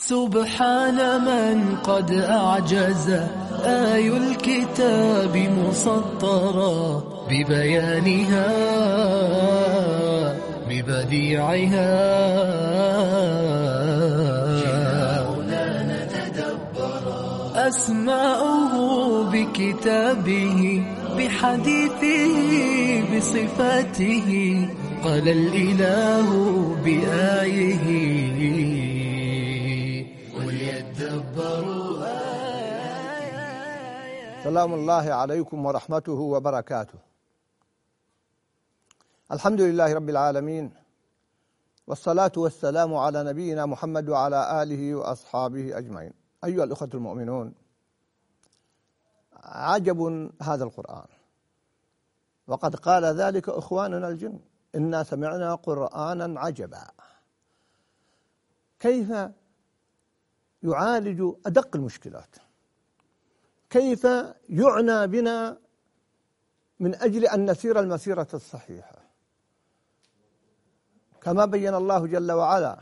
سبحان من قد أعجز آي الكتاب مسطرا ببيانها ببديعها أسماؤه بكتابه بحديثه بصفاته قال الإله بآيه وليدبروا سلام الله عليكم ورحمته وبركاته. الحمد لله رب العالمين، والصلاة والسلام على نبينا محمد وعلى آله وأصحابه أجمعين. أيها الأخوة المؤمنون، عجب هذا القرآن، وقد قال ذلك إخواننا الجن: إنا سمعنا قرآنا عجبا. كيف يعالج أدق المشكلات، كيف يعنى بنا من أجل أن نسير المسيرة الصحيحة، كما بين الله جل وعلا: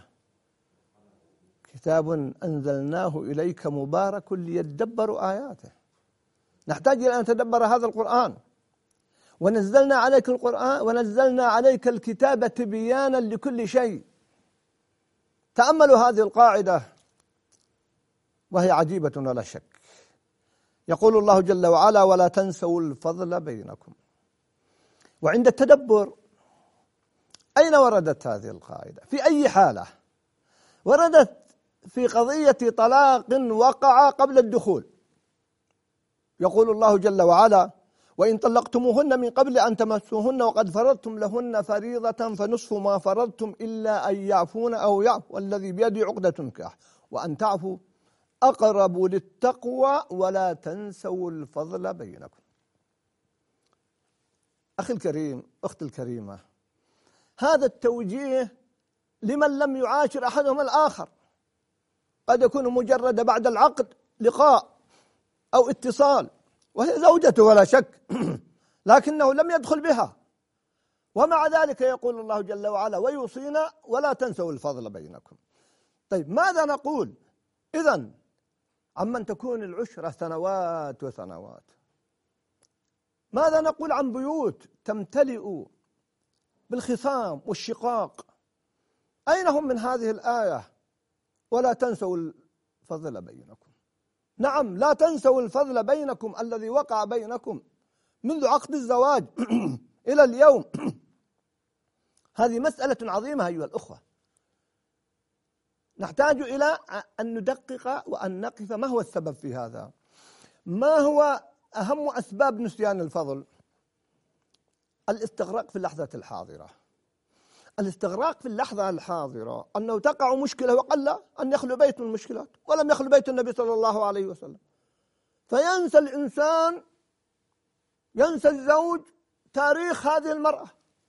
كتاب أنزلناه إليك مبارك ليدبروا آياته. نحتاج إلى أن نتدبر هذا القرآن، ونزلنا عليك القرآن ونزلنا عليك الكتاب تبيانا لكل شيء. تأملوا هذه القاعدة وهي عجيبة ولا شك. يقول الله جل وعلا: ولا تنسوا الفضل بينكم. وعند التدبر، أين وردت هذه القاعدة؟ في أي حالة وردت؟ في قضية طلاق وقع قبل الدخول. يقول الله جل وعلا: وإن طلقتموهن من قبل أن تمسوهن وقد فرضتم لهن فريضة فنصف ما فرضتم إلا أن يعفون أو يعفو الذي بيده عقدة النكاح وأن تعفوا أقرب للتقوى ولا تنسوا الفضل بينكم. أخي الكريم، أختي الكريمة، هذا التوجيه لمن لم يعاشر أحدهما الآخر. قد يكون مجرد بعد العقد لقاء أو اتصال، وهي زوجته ولا شك، لكنه لم يدخل بها، ومع ذلك يقول الله جل وعلا: ويوصينا ولا تنسوا الفضل بينكم. طيب، ماذا نقول إذن عمن تكون العشرة سنوات وسنوات؟ ماذا نقول عن بيوت تمتلئ بالخصام والشقاق؟ أين هم من هذه الآية ولا تنسوا الفضل بينكم؟ نعم، لا تنسوا الفضل بينكم الذي وقع بينكم منذ عقد الزواج إلى اليوم. هذه مسألة عظيمة أيها الأخوة، نحتاج إلى أن ندقق وأن نقف. ما هو السبب في هذا؟ ما هو أهم أسباب نسيان الفضل؟ الاستغراق في اللحظة الحاضرة. الاستغراق في اللحظة الحاضرة أنه تقع مشكلة وقل أن يخلو بيت من المشكلات، ولم يخلو بيت النبي صلى الله عليه وسلم، فينسى الإنسان، ينسى الزوج تاريخ هذه المرأة،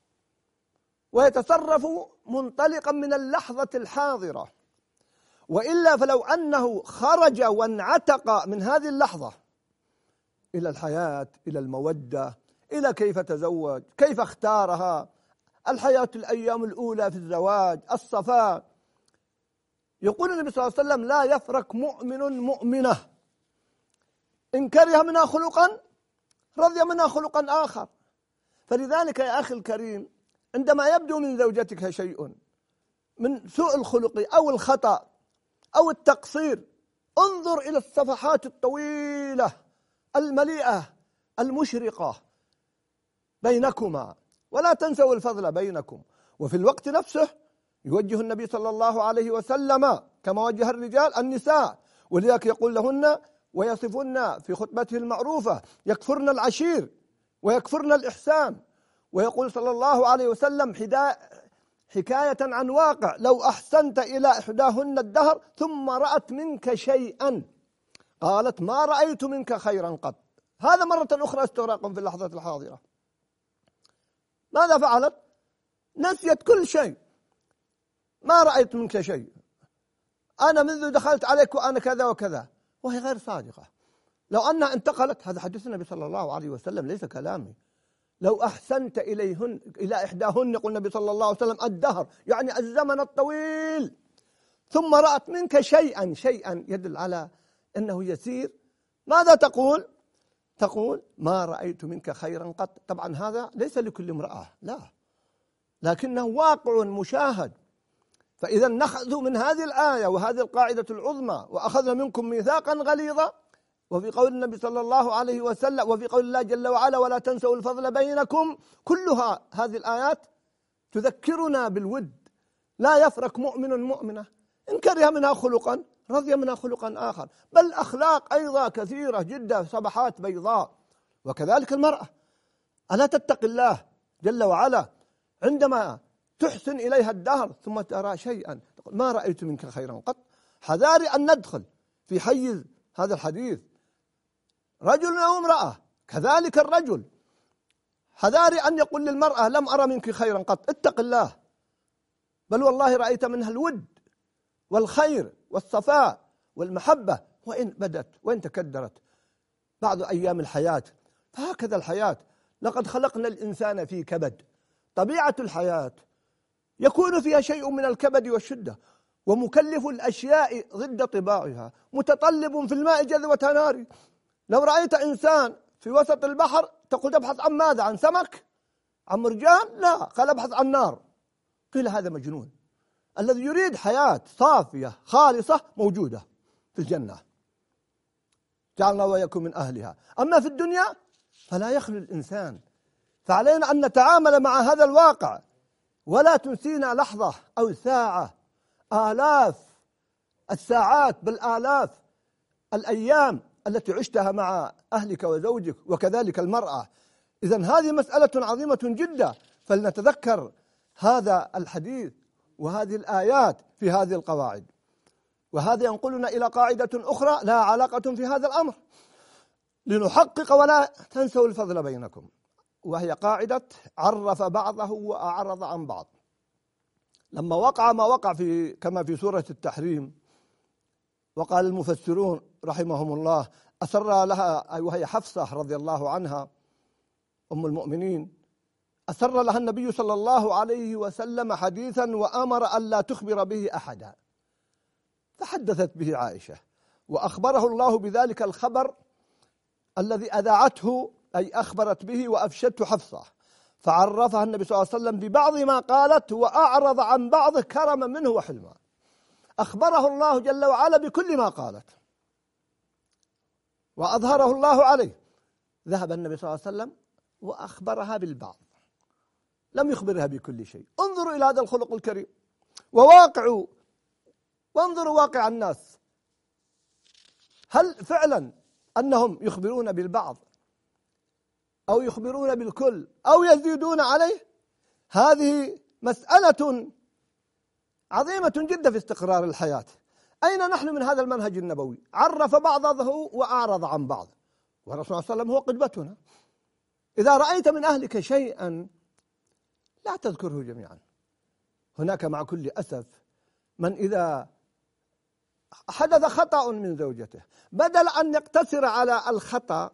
ويتصرف منطلقا من اللحظة الحاضرة. وإلا فلو أنه خرج وانعتق من هذه اللحظة إلى الحياة، إلى المودة، إلى كيف تزوج، كيف اختارها، الحياة الأيام الأولى في الزواج، الصفاء. يقول النبي صلى الله عليه وسلم: لا يفرق مؤمن مؤمنة إن كره منها خلقا رضي منها خلقا آخر. فلذلك يا أخي الكريم، عندما يبدو من زوجتك شيء من سوء الخلق أو الخطأ أو التقصير، انظر إلى الصفحات الطويلة المليئة المشرقة بينكما، ولا تنسوا الفضل بينكم. وفي الوقت نفسه يوجه النبي صلى الله عليه وسلم كما وجه الرجال النساء، ولذلك يقول لهن ويصفن في خطبته المعروفة: يكفرن العشير ويكفرن الإحسان. ويقول صلى الله عليه وسلم حكاية عن واقع: لو أحسنت إلى إحداهن الدهر ثم رأت منك شيئا قالت ما رأيت منك خيرا قط. هذا مرة أخرى استغراق في اللحظة الحاضرة. ماذا فعلت؟ نسيت كل شيء. ما رأيت منك شيء، أنا منذ دخلت عليك وأنا كذا وكذا، وهي غير صادقة. لو أنها انتقلت، هذا حديث النبي صلى الله عليه وسلم ليس كلامي، لو أحسنت إلى إحداهن، يقول النبي صلى الله عليه وسلم الدهر، يعني الزمن الطويل، ثم رأت منك شيئا يدل على أنه يسير، ماذا تقول؟ تقول ما رأيت منك خيرا قط. طبعا هذا ليس لكل امرأة، لا، لكنه واقع مشاهد. فإذا نأخذ من هذه الآية وهذه القاعدة العظمى وأخذنا منكم ميثاقا غليظا، وفي قول النبي صلى الله عليه وسلم، وفي قول الله جل وعلا ولا تنسوا الفضل بينكم، كلها هذه الآيات تذكرنا بالود. لا يفرق مؤمن مؤمنة، إن كره منها خلقا رضي منها خلقا آخر، بل أخلاق أيضا كثيرة جدا، صبحات بيضاء. وكذلك المرأة، ألا تتقي الله جل وعلا عندما تحسن إليها الدهر ثم ترى شيئا تقول ما رأيت منك خيرا قط. حذاري أن ندخل في حيز هذا الحديث، رجل أو امرأة، كذلك الرجل حذاري أن يقول للمرأة لم أرى منك خيرا قط، اتق الله، بل والله رأيت منها الود والخير والصفاء والمحبة، وإن بدت وإن تكدرت بعض أيام الحياة. فهكذا الحياة، لقد خلقنا الإنسان في كبد. طبيعة الحياة يكون فيها شيء من الكبد والشدة، ومكلف الأشياء ضد طباعها، متطلب في الماء جذوة نار. لو رأيت إنسان في وسط البحر تقول تبحث عن ماذا؟ عن سمك؟ عن مرجان؟ لا، قال ابحث عن نار. قيل هذا مجنون. الذي يريد حياة صافية خالصة موجودة في الجنة، جعلنا وإياكم من أهلها. أما في الدنيا فلا يخلو الإنسان، فعلينا أن نتعامل مع هذا الواقع، ولا تنسينا لحظة أو ساعة، آلاف الساعات بل آلاف الأيام التي عشتها مع أهلك وزوجك، وكذلك المرأة. إذن هذه مسألة عظيمة جدا، فلنتذكر هذا الحديث وهذه الآيات في هذه القواعد. وهذا ينقلنا إلى قاعدة أخرى لها علاقة في هذا الأمر، لنحقق ولا تنسوا الفضل بينكم، وهي قاعدة عرف بعضه وأعرض عن بعض. لما وقع ما وقع كما في سورة التحريم، وقال المفسرون رحمهم الله أسر لها، وهي حفصة رضي الله عنها أم المؤمنين، أسر لها النبي صلى الله عليه وسلم حديثا وأمر ألا تخبر به أحدا، فحدثت به عائشة، وأخبره الله بذلك الخبر الذي أذاعته، أي أخبرت به وأفشته حفصة، فعرفها النبي صلى الله عليه وسلم ببعض ما قالت وأعرض عن بعضه كرما منه وحلما. أخبره الله جل وعلا بكل ما قالت وأظهره الله عليه. ذهب النبي صلى الله عليه وسلم وأخبرها بالبعض، لم يخبرها بكل شيء. انظروا إلى هذا الخلق الكريم، وانظروا واقع الناس، هل فعلا أنهم يخبرون بالبعض أو يخبرون بالكل أو يزيدون عليه؟ هذه مسألة عظيمة جدا في استقرار الحياة. أين نحن من هذا المنهج النبوي؟ عرف بعضه وأعرض عن بعض، والرسول صلى الله عليه وسلم هو قدوتنا. إذا رأيت من أهلك شيئا لا تذكره جميعا. هناك مع كل أسف من إذا حدث خطأ من زوجته بدل أن يقتصر على الخطأ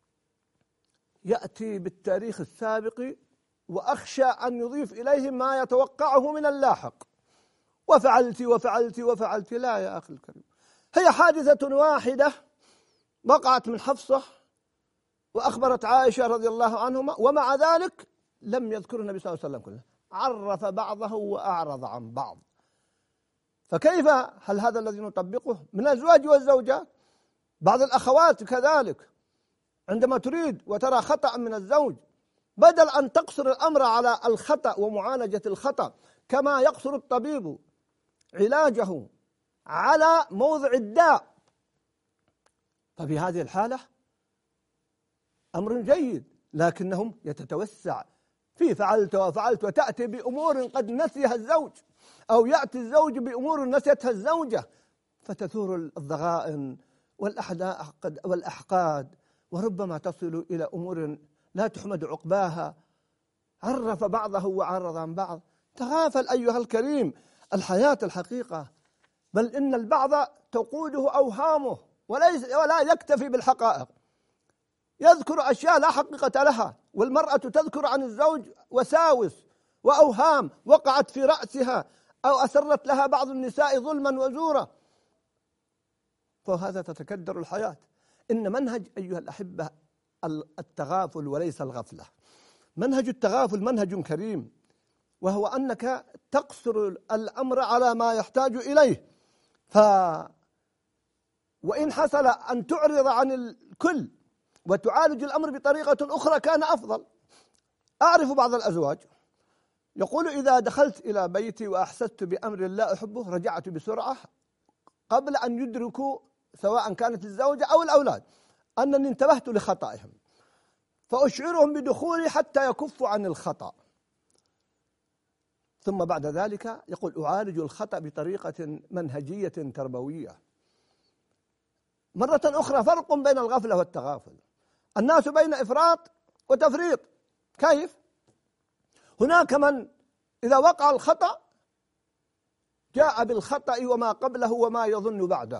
يأتي بالتاريخ السابق، وأخشى أن يضيف إليه ما يتوقعه من اللاحق، وفعلت وفعلت وفعلت. لا يا أخي الكريم، هي حادثة واحدة وقعت من حفصة وأخبرت عائشة رضي الله عنهما، ومع ذلك لم يذكر النبي صلى الله عليه وسلم كله، عرف بعضه وأعرض عن بعض. فكيف هل هذا الذي نطبقه من الأزواج والزوجات؟ بعض الأخوات كذلك عندما تريد وترى خطأ من الزوج، بدل أن تقصر الأمر على الخطأ ومعالجة الخطأ كما يقصر الطبيب علاجه على موضع الداء، ففي هذه الحالة أمر جيد، لكنهم يتتوسع في فعلت وفعلت، وتأتي بأمور قد نسيها الزوج، أو يأتي الزوج بأمور نسيتها الزوجة، فتثور الضغائن والأحقاد، وربما تصل إلى أمور لا تحمد عقباها. عرف بعضه وعرض عن بعض. تغافل أيها الكريم، الحياة الحقيقة، بل إن البعض تقوده أوهامه ولا يكتفي بالحقائق، يذكر أشياء لا حقيقة لها، والمرأة تذكر عن الزوج وساوس وأوهام وقعت في رأسها أو أسرت لها بعض النساء ظلما وزورا، فهذا تتكدر الحياة. إن منهج أيها الأحبة التغافل وليس الغفلة. منهج التغافل منهج كريم، وهو أنك تقصر الأمر على ما يحتاج إليه. وإن حصل أن تعرض عن الكل وتعالج الأمر بطريقة أخرى كان أفضل. أعرف بعض الأزواج يقول: إذا دخلت إلى بيتي وأحسست بأمر لا أحبه رجعت بسرعة قبل أن يدركوا سواء كانت الزوجة أو الأولاد أنني انتبهت لخطئهم، فأشعرهم بدخولي حتى يكفوا عن الخطأ. ثم بعد ذلك يقول: أعالج الخطأ بطريقة منهجية تربوية. مرة أخرى فرق بين الغفلة والتغافل. الناس بين إفراط وتفريط. كيف؟ هناك من إذا وقع الخطأ جاء بالخطأ وما قبله وما يظن بعده،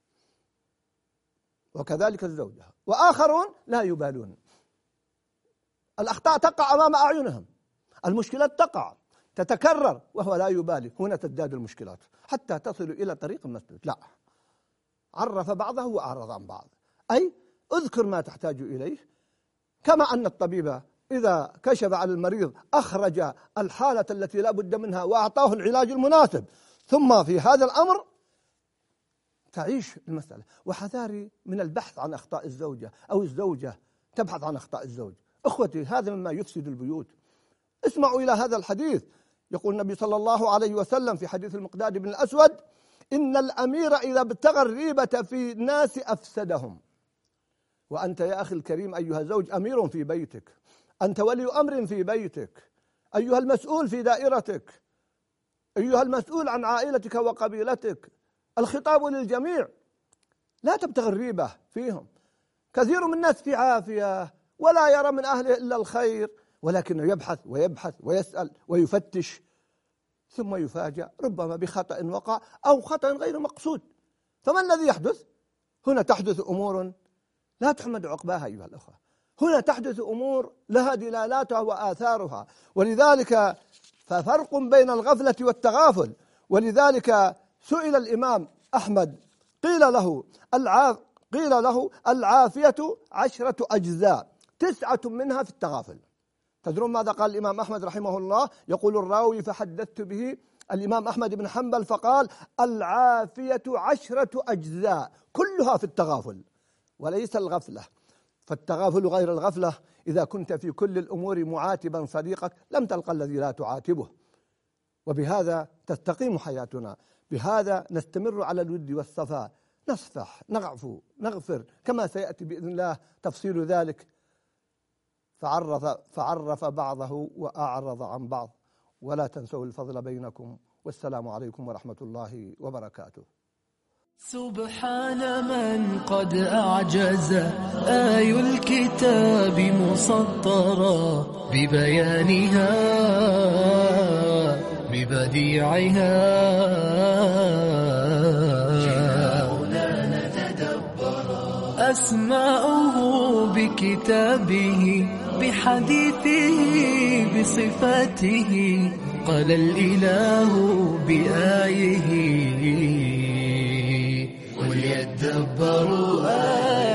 وكذلك الزوجة. وآخرون لا يبالون، الأخطاء تقع أمام أعينهم، المشكلات تقع تتكرر وهو لا يبالي. هنا تزداد المشكلات حتى تصل إلى طريق مسدود. لا، عرف بعضه وأعرض عن بعض، أي اذكر ما تحتاج إليه. كما أن الطبيب إذا كشف على المريض أخرج الحالة التي لا بد منها وأعطاه العلاج المناسب، ثم في هذا الأمر تعيش المسألة. وحذاري من البحث عن أخطاء الزوجة أو الزوجة تبحث عن أخطاء الزوج. أخوتي، هذا مما يفسد البيوت. اسمعوا إلى هذا الحديث. يقول النبي صلى الله عليه وسلم في حديث المقداد بن الأسود: إن الأمير إذا ابتغى الريبة في الناس أفسدهم. وأنت يا أخي الكريم أيها الزوج أمير في بيتك، أنت ولي أمر في بيتك، أيها المسؤول في دائرتك، أيها المسؤول عن عائلتك وقبيلتك. الخطاب للجميع، لا تبتغي الريبة فيهم. كثير من الناس في عافية ولا يرى من أهله إلا الخير، ولكنه يبحث ويبحث ويسأل ويفتش، ثم يفاجأ ربما بخطأ وقع أو خطأ غير مقصود. فما الذي يحدث؟ هنا تحدث أمور لا تحمد عقباها أيها الأخوة. هنا تحدث أمور لها دلالاتها وآثارها. ولذلك ففرق بين الغفلة والتغافل. ولذلك سئل الإمام أحمد قيل له العافية 10 أجزاء، 9 منها في التغافل. تدرون ماذا قال الإمام أحمد رحمه الله؟ يقول الراوي: فحدثت به الإمام أحمد بن حنبل فقال: العافية 10 أجزاء كلها في التغافل وليس الغفلة. فالتغافل غير الغفلة. إذا كنت في كل الأمور معاتبا صديقك لم تلقى الذي لا تعاتبه. وبهذا تستقيم حياتنا، بهذا نستمر على الود والصفاء، نصفح، نعفو، نغفر، كما سيأتي بإذن الله تفصيل ذلك. فعرف بعضه وأعرض عن بعض. ولا تنسوا الفضل بينكم، والسلام عليكم ورحمة الله وبركاته. سبحان من قد أعجز آي الكتاب مسطرا ببيانها ببديعها، جئنا نتدبر أسماؤه بكتابه بحديثه بصفاته، قال الإله بآيه وليدبروا آيه.